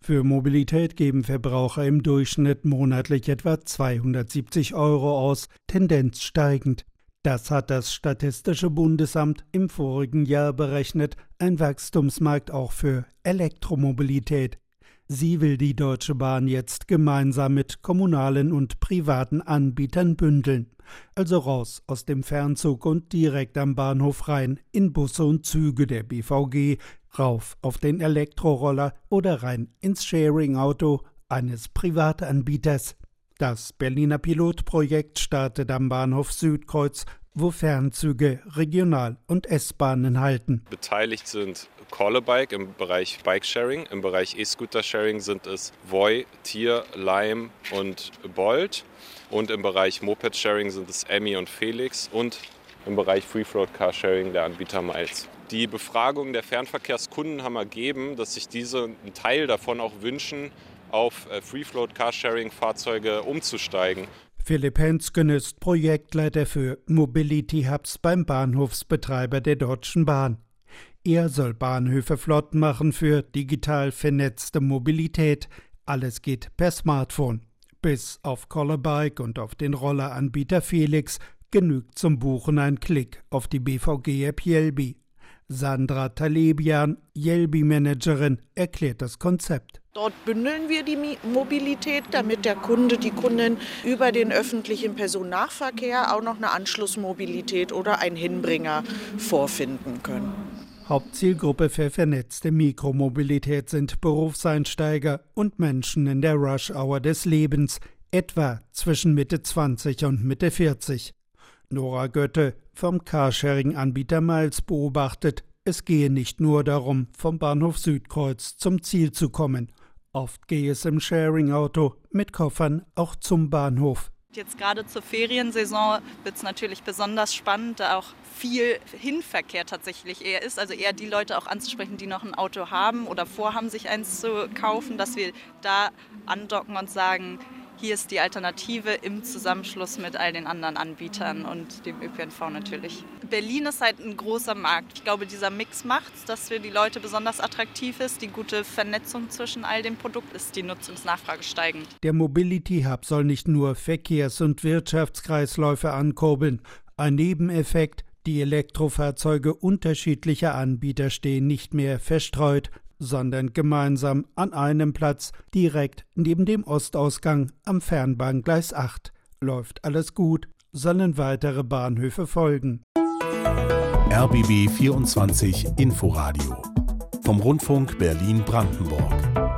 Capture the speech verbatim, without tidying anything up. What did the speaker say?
Für Mobilität geben Verbraucher im Durchschnitt monatlich etwa zweihundertsiebzig Euro aus, Tendenz steigend. Das hat das Statistische Bundesamt im vorigen Jahr berechnet, ein Wachstumsmarkt auch für Elektromobilität. Sie will die Deutsche Bahn jetzt gemeinsam mit kommunalen und privaten Anbietern bündeln. Also raus aus dem Fernzug und direkt am Bahnhof rein in Busse und Züge der B V G, rauf auf den Elektroroller oder rein ins Sharing-Auto eines Privatanbieters. Das Berliner Pilotprojekt startet am Bahnhof Südkreuz, wo Fernzüge, Regional- und S-Bahnen halten. Beteiligt sind Callabike im Bereich Bikesharing, im Bereich E-Scooter-Sharing sind es Voi, Tier, Lime und Bolt und im Bereich Moped-Sharing sind es Emmy und Felix und im Bereich Free-Float-Carsharing der Anbieter Miles. Die Befragungen der Fernverkehrskunden haben ergeben, dass sich diese einen Teil davon auch wünschen, auf Free-Float-Carsharing-Fahrzeuge umzusteigen. Philipp Hensken ist Projektleiter für Mobility Hubs beim Bahnhofsbetreiber der Deutschen Bahn. Er soll Bahnhöfe flott machen für digital vernetzte Mobilität. Alles geht per Smartphone. Bis auf Callabike und auf den Rolleranbieter Felix genügt zum Buchen ein Klick auf die B V G-App Yelby. Sandra Talebian, Yelby-Managerin, erklärt das Konzept. Dort bündeln wir die Mobilität, damit der Kunde, die Kundin über den öffentlichen Personennahverkehr auch noch eine Anschlussmobilität oder einen Hinbringer vorfinden können. Hauptzielgruppe für vernetzte Mikromobilität sind Berufseinsteiger und Menschen in der Rush-Hour des Lebens, etwa zwischen Mitte zwanzig und Mitte vierzig. Nora Götte vom Carsharing-Anbieter Miles beobachtet, es gehe nicht nur darum, vom Bahnhof Südkreuz zum Ziel zu kommen. Oft gehe es im Sharing-Auto mit Koffern auch zum Bahnhof. Jetzt gerade zur Feriensaison wird es natürlich besonders spannend, da auch viel Hinverkehr tatsächlich eher ist. Also eher die Leute auch anzusprechen, die noch ein Auto haben oder vorhaben, sich eins zu kaufen, dass wir da andocken und sagen, hier ist die Alternative im Zusammenschluss mit all den anderen Anbietern und dem Ö P N V natürlich. Berlin ist halt ein großer Markt. Ich glaube, dieser Mix macht es, dass für die Leute besonders attraktiv ist. Die gute Vernetzung zwischen all den Produkten ist die Nutzungsnachfrage steigend. Der Mobility Hub soll nicht nur Verkehrs- und Wirtschaftskreisläufe ankurbeln. Ein Nebeneffekt, die Elektrofahrzeuge unterschiedlicher Anbieter stehen nicht mehr verstreut, sondern gemeinsam an einem Platz, direkt neben dem Ostausgang am Fernbahngleis acht. Läuft alles gut, sollen weitere Bahnhöfe folgen. R B B vierundzwanzig Inforadio vom Rundfunk Berlin-Brandenburg.